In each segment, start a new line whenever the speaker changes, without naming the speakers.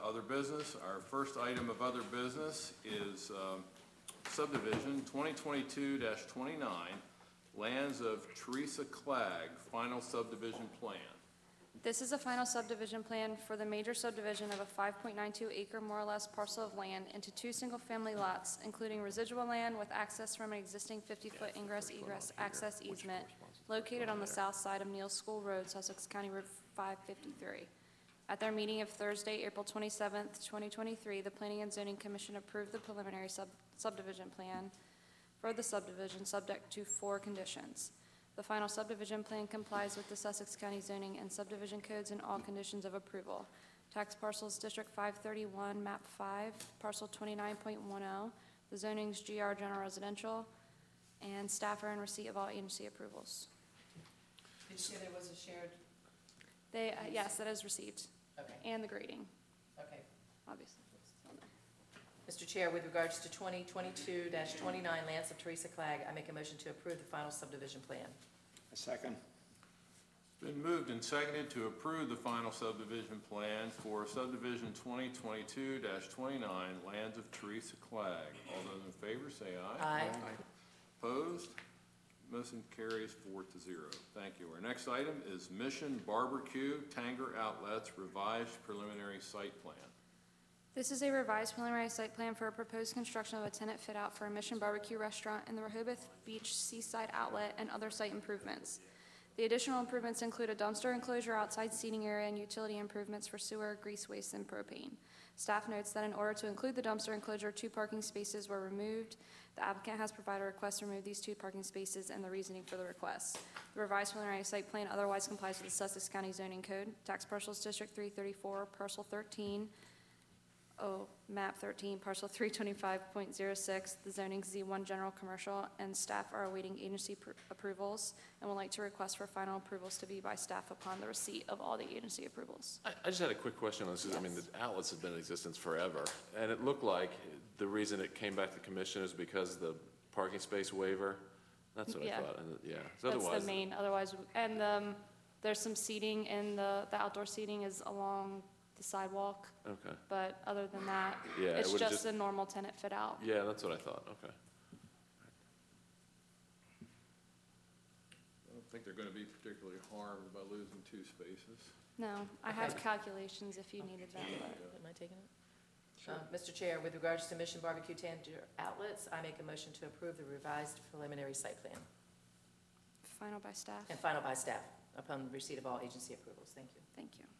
Other business. Our first item of other business is subdivision 2022-29, lands of Teresa Clegg, final subdivision plan.
This is a final subdivision plan for the major subdivision of a 5.92 acre more or less parcel of land into 2 single-family lots, including residual land with access from an existing 50-foot ingress-egress access easement located on the south side of Neal School Road, Sussex County Route 553. At their meeting of Thursday, April 27th, 2023, the Planning and Zoning Commission approved the preliminary subdivision plan for the subdivision subject to 4 conditions. The final subdivision plan complies with the Sussex County zoning and subdivision codes and all conditions of approval. Tax parcels District 531, Map 5, Parcel 29.10. The zoning's GR General Residential, and staff are in receipt of all agency approvals.
Did you say there was a shared?
Yes, that is received.
Okay.
And the grading,
Okay.
obviously.
Mr. Chair, with regards to 2022-29 lands of Teresa Clegg, I make a motion to approve the final subdivision plan.
A second.
It's been moved and seconded to approve the final subdivision plan for subdivision 2022-29, lands of Teresa Clegg. All those in favor say aye.
Aye.
Opposed? Motion carries 4-0. Thank you. Our next item is Mission Barbecue Tanger Outlets revised preliminary site plan.
This is a revised preliminary site plan for a proposed construction of a tenant fit-out for a Mission Barbecue restaurant in the Rehoboth Beach Seaside Outlet and other site improvements. The additional improvements include a dumpster enclosure, outside seating area, and utility improvements for sewer, grease waste, and propane. Staff notes that in order to include the dumpster enclosure, 2 parking spaces were removed. The applicant has provided a request to remove these 2 parking spaces and the reasoning for the request. The revised preliminary site plan otherwise complies with the Sussex County Zoning Code. Tax parcels District 334, Parcel 13, Map 13, Parcel 325.06. The zoning's Z1 General Commercial, and staff are awaiting agency approvals and would like to request for final approvals to be by staff upon the receipt of all the agency approvals.
I just had a quick question on this.
Yes.
I mean, the outlets have been in existence forever, and it looked like the reason it came back to the commission is because of the parking space waiver. That's what I thought. And yeah. So
That's
otherwise,
the main. Otherwise, and there's some seating, and the outdoor seating is along the sidewalk.
Okay.
But other than that,
Yeah,
it's
it would've
just a normal tenant fit out.
Yeah, that's what I thought. Okay.
I don't think they're going to be particularly harmed by losing 2 spaces.
No, I have calculations if you needed them. But
Am I taking it?
Sure.
Mr. Chair, with regards to Mission Barbecue Tanger Outlets, I make a motion to approve the revised preliminary site plan
final by staff.
and final by staff upon receipt of all agency approvals. Thank you.
Thank you.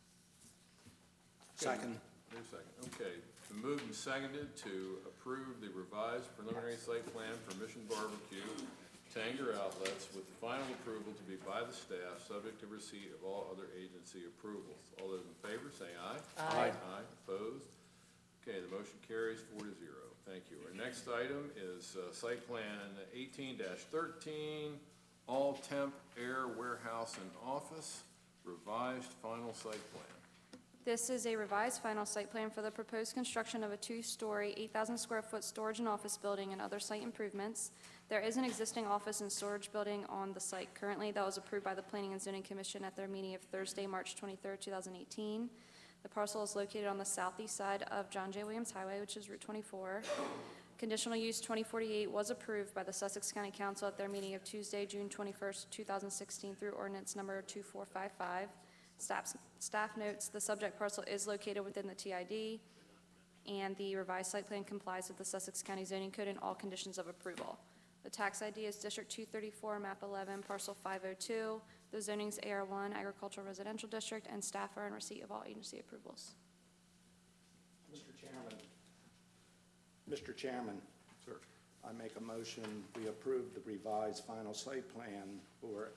Second.
Wait a second. Okay. Been moved and seconded to approve the revised preliminary site plan for Mission Barbecue Tanger Outlets with the final approval to be by the staff, subject to receipt of all other agency approvals. All those in favor say aye.
Aye.
Aye. Opposed? Okay, the motion carries 4-0. Thank you. Our next item is site plan 18-13, all temp air warehouse and office, revised final site plan.
This is a revised final site plan for the proposed construction of a 2-story, 8,000 square foot storage and office building and other site improvements. There is an existing office and storage building on the site currently that was approved by the Planning and Zoning Commission at their meeting of Thursday, March 23rd, 2018. The parcel is located on the southeast side of John J. Williams Highway, which is Route 24. Conditional use 2048 was approved by the Sussex County Council at their meeting of Tuesday, June 21st, 2016 through ordinance number 2455. Staff notes the subject parcel is located within the TID, and the revised site plan complies with the Sussex County Zoning Code and all conditions of approval. The tax ID is District 234, Map 11, Parcel 502. The zoning's AR1, Agricultural Residential District, and staff are in receipt of all agency approvals.
Mr. Chairman.
Sir.
I make a motion we approve the revised final site plan for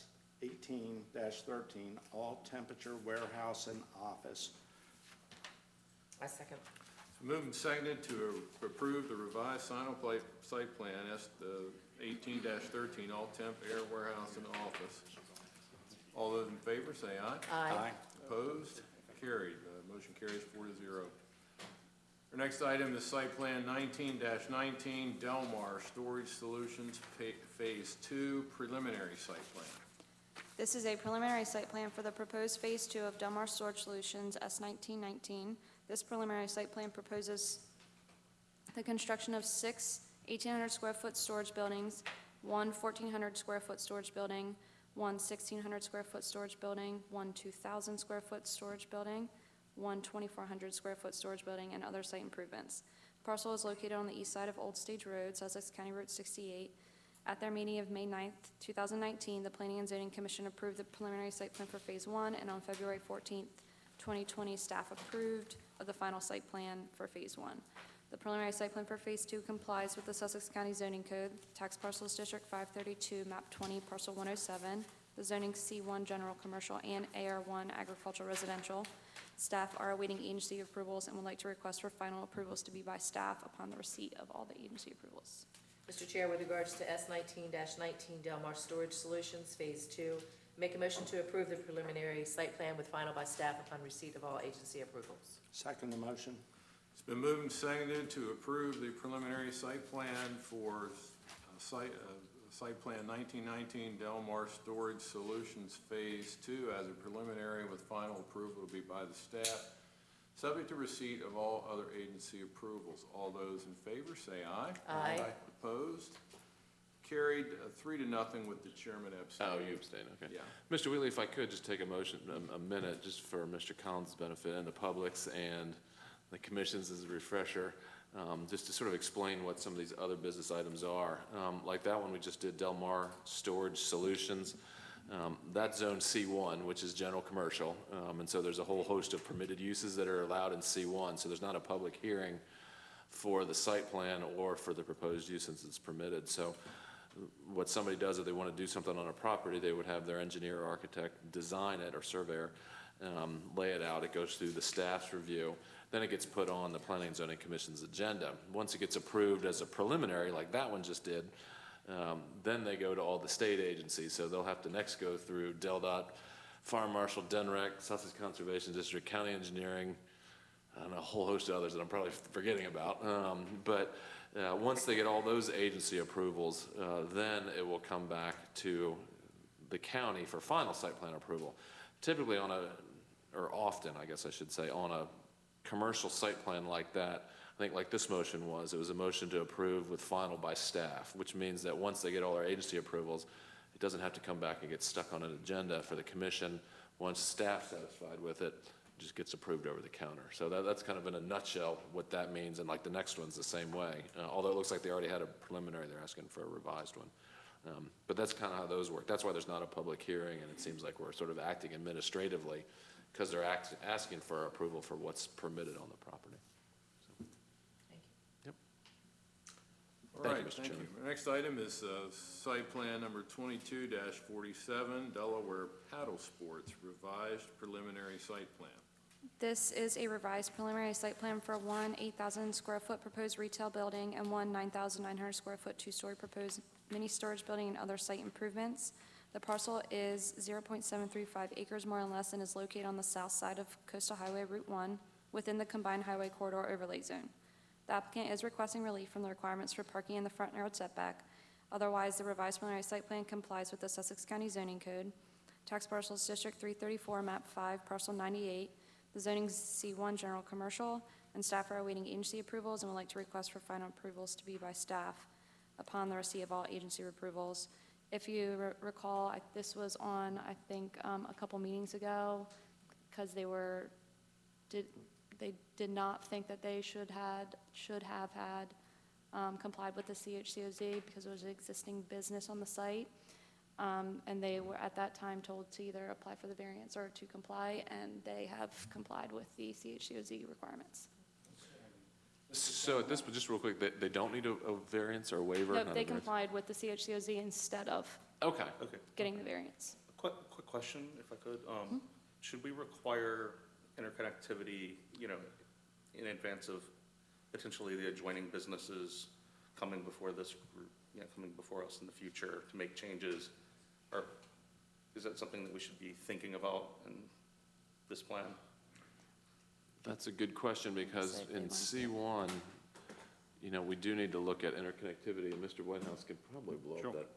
S18-13, all temperature warehouse and office.
I second.
Moved and seconded to approve the revised final site plan, 18-13, all temp air warehouse and office. All those in favor say aye.
Aye.
Opposed? Carried. Motion carries 4-0. Our next item is site plan 19-19, Delmar Storage Solutions, Phase 2, preliminary site plan.
This is a preliminary site plan for the proposed Phase 2 of Delmar Storage Solutions, S1919. This preliminary site plan proposes the construction of 6 1,800-square-foot storage buildings, 1 1,400-square-foot storage building, 1 1,600-square-foot storage building, 1 2,000-square-foot storage building, 1 2,400-square-foot storage building, and other site improvements. Parcel is located on the east side of Old Stage Road, Sussex County Route 68. At their meeting of May 9th, 2019, the Planning and Zoning Commission approved the preliminary site plan for Phase 1, and on February 14th, 2020, staff approved of the final site plan for Phase 1. The preliminary site plan for Phase 2 complies with the Sussex County Zoning Code, Tax Parcels District 532, Map 20, Parcel 107, the zoning C1 General Commercial and AR1 Agricultural Residential. Staff are awaiting agency approvals and would like to request for final approvals to be by staff upon the receipt of all the agency approvals.
Mr. Chair, with regards to S19-19 Del Mar Storage Solutions, Phase 2, make a motion to approve the preliminary site plan with final by staff upon receipt of all agency approvals.
Second the motion.
It's been moved and seconded to approve the preliminary site plan for site plan 1919 Del Mar Storage Solutions Phase 2 as a preliminary with final approval to be by the staff, subject to receipt of all other agency approvals. All those in favor say aye.
Aye.
Opposed? Carried 3-0 with the chairman abstaining.
Oh, you abstain, okay.
Yeah.
Mr. Wheatley, if I could just take a minute, just for Mr. Collins' benefit and the public's and the commission's as a refresher, just to sort of explain what some of these other business items are. Like that one we just did, Del Mar Storage Solutions. That's zone C1, which is general commercial, and so there's a whole host of permitted uses that are allowed in C1, so there's not a public hearing for the site plan or for the proposed use since it's permitted. So what somebody does if they want to do something on a property, they would have their engineer or architect design it, or surveyor, lay it out. It goes through the staff's review. Then it gets put on the Planning and Zoning Commission's agenda. Once it gets approved as a preliminary, like that one just did, then they go to all the state agencies. So they'll have to next go through DelDOT, Fire Marshal, DENREC, Sussex Conservation District, County Engineering, and a whole host of others that I'm probably forgetting about. But once they get all those agency approvals, then it will come back to the county for final site plan approval. Typically often, I guess I should say, on a commercial site plan like that, I think like this motion was, it was a motion to approve with final by staff, which means that once they get all our agency approvals, it doesn't have to come back and get stuck on an agenda for the commission. Once staff's satisfied with it, it just gets approved over the counter. So that's kind of in a nutshell what that means, and like the next one's the same way. Although it looks like they already had a preliminary, they're asking for a revised one. But that's kind of how those work. That's why there's not a public hearing, and it seems like we're sort of acting administratively because they're asking for approval for what's permitted on the property. So,
Thank you.
yep.
All
Thank
right,
you, Mr.
thank you.
Chairman.
The next item is site plan number 22-47, Delaware Paddle Sports, revised preliminary site plan.
This is a revised preliminary site plan for one 8,000-square-foot proposed retail building and one 9,900-square-foot two-story proposed mini-storage building and other site improvements. The parcel is 0.735 acres more or less and is located on the south side of Coastal Highway Route 1 within the combined highway corridor overlay zone. The applicant is requesting relief from the requirements for parking in the front yard setback. Otherwise, the revised preliminary site plan complies with the Sussex County Zoning Code, Tax Parcels District 334, Map 5, Parcel 98, the zoning C1 General Commercial, and staff are awaiting agency approvals and would like to request for final approvals to be by staff upon the receipt of all agency approvals. If you recall, this was on, I think, a couple meetings ago, because they did not think that they should have had complied with the CHCOZ because there was an existing business on the site. And they were at that time told to either apply for the variance or to comply, and they have complied with the CHCOZ requirements.
So at this, just real quick, they don't need a variance or a waiver?
No,
not
they
a variance?
complied with the CHCOZ instead of
Okay.
Okay.
getting the variance.
Quick question, if I could. Should we require interconnectivity, in advance of potentially the adjoining businesses coming before this, coming before us in the future to make changes? Or is that something that we should be thinking about in this plan?
That's a good question, because in C1, we do need to look at interconnectivity, and Mr. Whitehouse could probably blow up that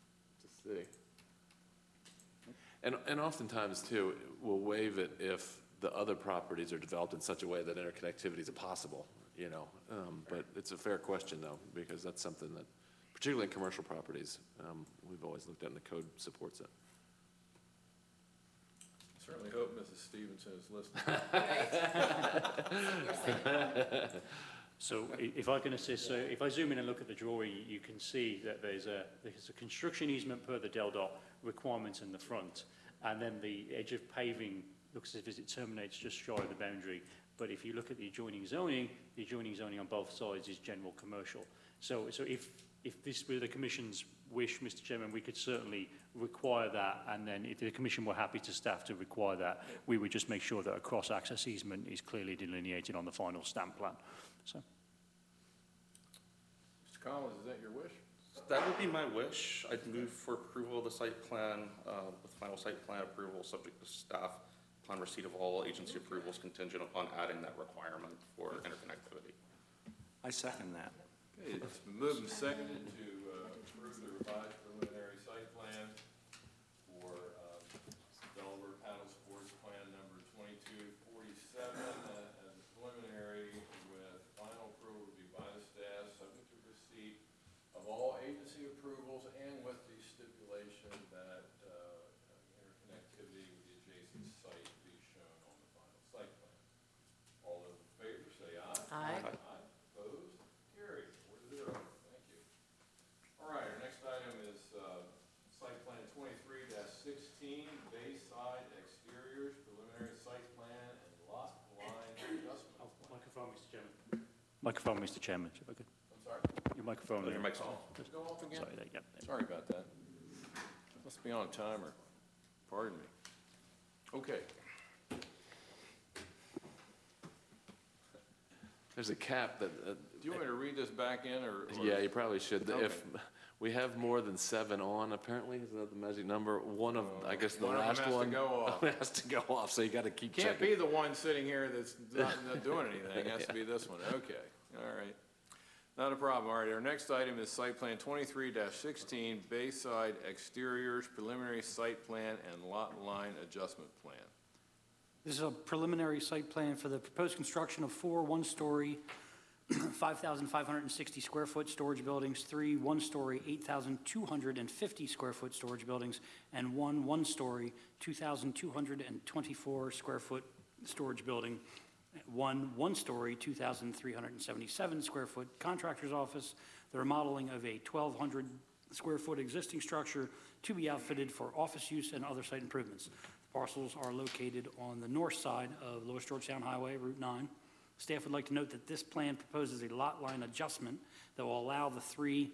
to see. And oftentimes, too, we'll waive it if the other properties are developed in such a way that interconnectivity is possible, you know? But it's a fair question, though, because that's something that, particularly in commercial properties, we've always looked at, and the code supports it.
Certainly hope Mrs. Stevenson is listening.
So if I can assist, so if I zoom in and look at the drawing, you can see that there's a construction easement per the DelDOT requirements in the front, and then the edge of paving looks as if it terminates just shy of the boundary. But if you look at the adjoining zoning on both sides is general commercial. So if this were the Commission's wish, Mr. Chairman, we could certainly require that, and then if the Commission were happy to staff to require that, we would just make sure that a cross-access easement is clearly delineated on the final stamp plan. So,
Mr. Collins, is that your wish?
That would be my wish. I'd move for approval of the site plan, with final site plan approval subject to staff upon receipt of all agency approvals contingent upon adding that requirement for interconnectivity.
I second that.
Okay, it's been moved and seconded to approve the revised preliminary site plan for Delaware Paddle Sports Plan number 2247 as a preliminary with final approval to be by the staff, subject to receipt of all agency approvals and with the stipulation that interconnectivity with the adjacent site be shown on the final site plan. All those in favor say aye.
Aye.
Opposed? Carried. 4-0. Thank you. All right, our next item is site plan 23-16, Bayside Exteriors, preliminary site plan and lot line adjustment.
microphone, Mr. Chairman. Microphone, Mr. Chairman, if I could.
I'm sorry.
Your microphone.
Your mic's on.
Go off again?
Sorry, there you go.
Sorry about that. Must be on a timer. Pardon me. Okay.
There's a cap that,
Do you want me to read this back in, or?
yeah, you probably should.
Okay.
If we have more than 7 on, apparently, is that the magic number? One of, I guess the
One of them
last
has to
one.
go off.
Has to go off, so you gotta keep
Can't
checking.
be the one sitting here that's not doing anything. It has to be this one. Okay, all right. Not a problem. All right, our next item is site plan 23-16, Bayside Exteriors, preliminary site plan and lot line adjustment plan.
This is a preliminary site plan for the proposed construction of 4 one-story, 5,560 square foot storage buildings, 3 one-story, 8,250 square foot storage buildings, and 1 one-story, 2,224 square foot storage building, 1 one-story, 2,377 square foot contractor's office, the remodeling of a 1,200 square foot existing structure to be outfitted for office use and other site improvements. The parcels are located on the north side of Lewis Georgetown Highway, Route 9. Staff would like to note that this plan proposes a lot line adjustment that will allow the 3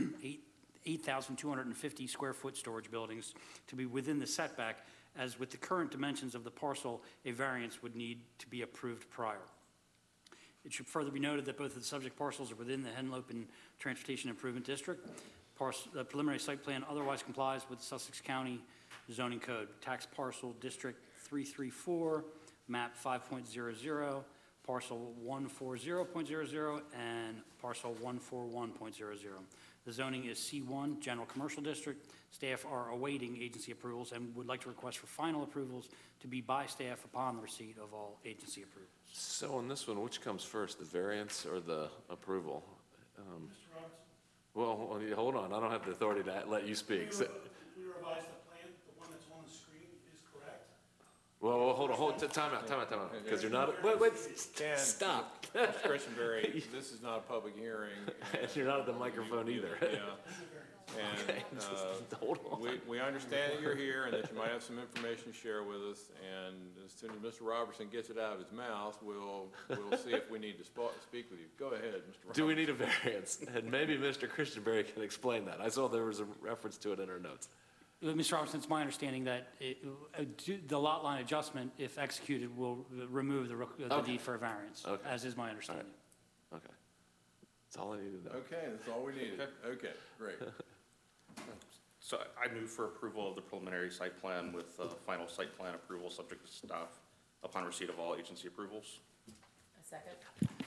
8,250 square foot storage buildings to be within the setback, as with the current dimensions of the parcel, a variance would need to be approved prior. It should further be noted that both of the subject parcels are within the Henlopen Transportation Improvement District. The preliminary site plan otherwise complies with Sussex County zoning code, tax parcel District 334, map 5.00, parcel 140.00, and parcel 141.00. The zoning is C1, General Commercial District. Staff are awaiting agency approvals and would like to request for final approvals to be by staff upon the receipt of all agency approvals.
So on this one, which comes first, the variance or the approval?
Mr. Robertson?
Well, hold on, I don't have the authority to let you speak. So,
We revised the plan, the one that's on the screen is correct.
well, hold on, time out, because you're not, wait,
Dan,
stop.
Mr. Christianberry, this is not a public hearing.
And you're not at the microphone either.
Yeah. And
Okay, hold on.
we understand that you're here and that you might have some information to share with us. And as soon as Mr. Robertson gets it out of his mouth, we'll see if we need to speak with you. Go ahead, Mr. Robertson.
Do we need a variance? And maybe Mr. Christianberry can explain that. I saw there was a reference to it in our notes.
Mr. Robertson, it's my understanding that the lot line adjustment, if executed, will remove the need for a variance,
Okay.
as is my understanding.
Okay. That's all I needed to know.
Okay, that's all we needed. Okay, great.
So I move for approval of the preliminary site plan with final site plan approval subject to staff upon receipt of all agency approvals.
A second.
It's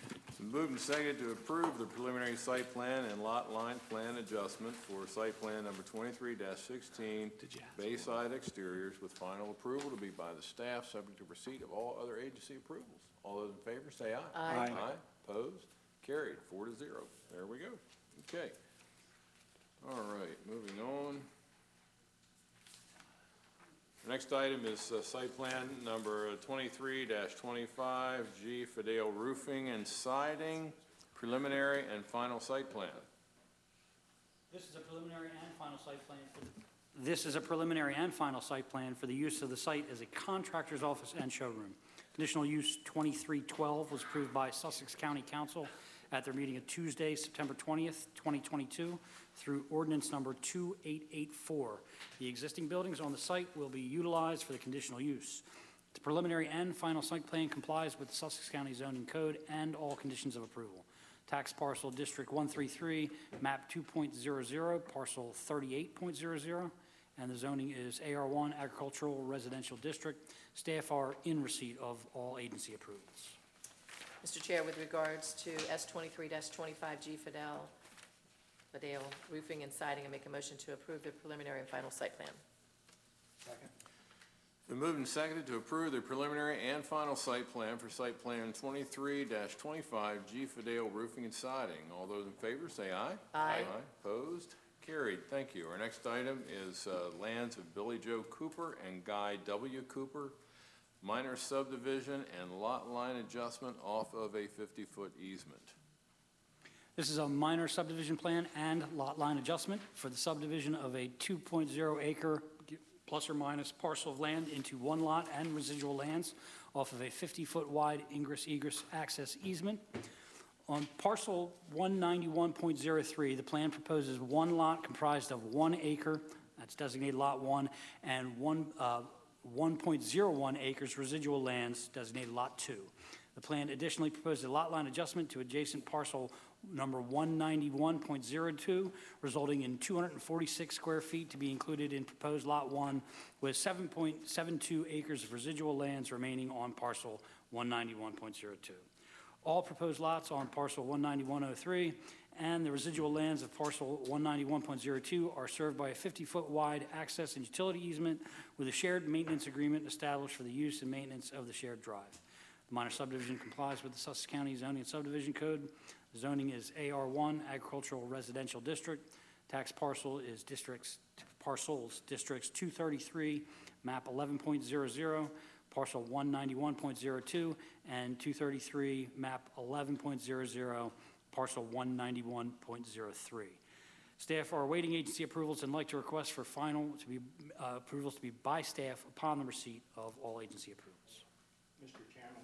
Moved and seconded to approve the preliminary site plan and lot line plan adjustment for site plan number 23-16, Bayside Exteriors, with final approval to be by the staff, subject to receipt of all other agency approvals. All those in favor, say aye.
Aye.
Aye. Opposed? Carried, 4-0. There we go. Okay. All right, moving on. The next item is site plan number 23-25, G. Fidel Roofing and Siding, preliminary and final site plan.
This is a preliminary and final site plan This is a preliminary and final site plan for the use of the site as a contractor's office and showroom. Conditional use 2312 was approved by Sussex County Council at their meeting of Tuesday, September 20th, 2022, through ordinance number 2884. The existing buildings on the site will be utilized for the conditional use. The preliminary and final site plan complies with the Sussex County Zoning Code and all conditions of approval. Tax parcel District 133, map 2.00, parcel 38.00, and the zoning is AR1, Agricultural Residential District. Staff are in receipt of all agency approvals.
Mr. Chair, with regards to S23-25G Fidel Roofing and Siding, I make a motion to approve the preliminary and final site plan.
Been moved and seconded to approve the preliminary and final site plan for site plan 23-25, G. Fidel Roofing and Siding. All those in favor, say aye.
Aye.
Opposed? Carried. Thank you. Our next item is lands of Billy Joe Cooper and Guy W. Cooper, minor subdivision and lot line adjustment off of a 50-foot easement.
This is a minor subdivision plan and lot line adjustment for the subdivision of a 2.0 acre plus or minus parcel of land into one lot and residual lands off of a 50-foot wide ingress-egress access easement. On parcel 191.03, the plan proposes one lot comprised of 1 acre, that's designated lot 1, and 1.01 acres residual lands designated lot 2. The plan additionally proposes a lot line adjustment to adjacent parcel number 191.02, resulting in 246 square feet to be included in proposed lot 1, with 7.72 acres of residual lands remaining on parcel 191.02. All proposed lots on parcel 191.03 and the residual lands of parcel 191.02 are served by a 50-foot wide access and utility easement with a shared maintenance agreement established for the use and maintenance of the shared drive. The minor subdivision complies with the Sussex County Zoning and Subdivision Code. The zoning is AR1, Agricultural Residential District. Tax parcel is parcels districts 233, map 11.00, parcel 191.02, and 233, map 11.00, parcel 191.03. Staff are awaiting agency approvals and like to request for final approvals to be by staff upon the receipt of all agency approvals.
Mr. Chairman,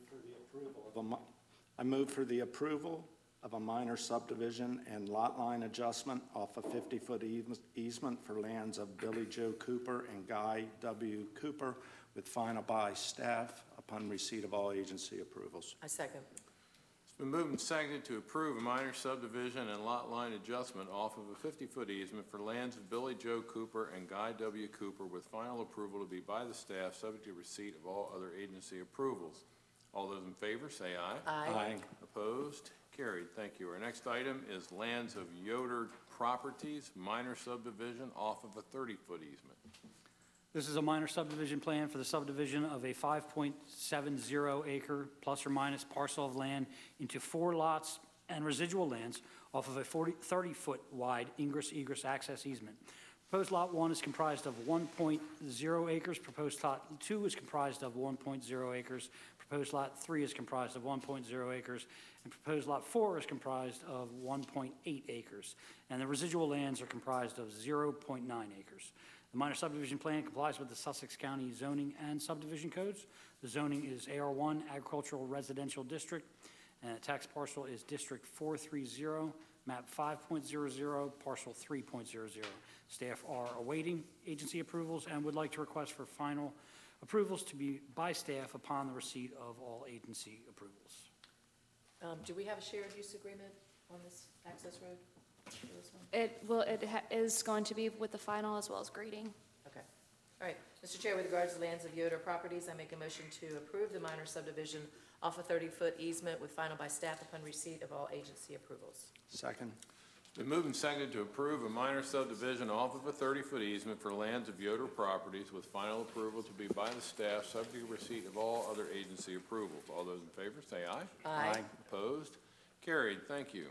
I move for the approval of a minor subdivision and lot line adjustment off a 50-foot easement for lands of Billy Joe Cooper and Guy W. Cooper, with final by staff upon receipt of all agency approvals.
I second.
It's been moved and seconded to approve a minor subdivision and lot line adjustment off of a 50-foot easement for lands of Billy Joe Cooper and Guy W. Cooper, with final approval to be by the staff, subject to receipt of all other agency approvals. All those in favor, say aye.
Aye.
Opposed? Carried. Thank you. Our next item is lands of Yoder Properties, minor subdivision off of a 30-foot easement.
This is a minor subdivision plan for the subdivision of a 5.70 acre plus or minus parcel of land into 4 lots and residual lands off of a 30-foot wide ingress-egress access easement. Proposed lot 1 is comprised of 1.0 acres. Proposed lot 2 is comprised of 1.0 acres. Proposed lot 3 is comprised of 1.0 acres. And proposed lot 4 is comprised of 1.8 acres. And the residual lands are comprised of 0.9 acres. The minor subdivision plan complies with the Sussex County Zoning and Subdivision Codes. The zoning is AR1, Agricultural Residential District, and the tax parcel is District 430, map 5.00, parcel 3.00. Staff are awaiting agency approvals and would like to request for final approvals to be by staff upon the receipt of all agency approvals.
Do we have a shared use agreement on this access road?
It is going to be with the final as well as grading.
Okay. All right. Mr. Chair, with regards to lands of Yoder Properties, I make a motion to approve the minor subdivision off a 30-foot easement with final by staff upon receipt of all agency approvals.
Second.
Been moved and seconded to approve a minor subdivision off of a 30-foot easement for lands of Yoder Properties with final approval to be by the staff, subject to receipt of all other agency approvals. All those in favor say aye.
Aye.
Opposed? Carried. Thank you.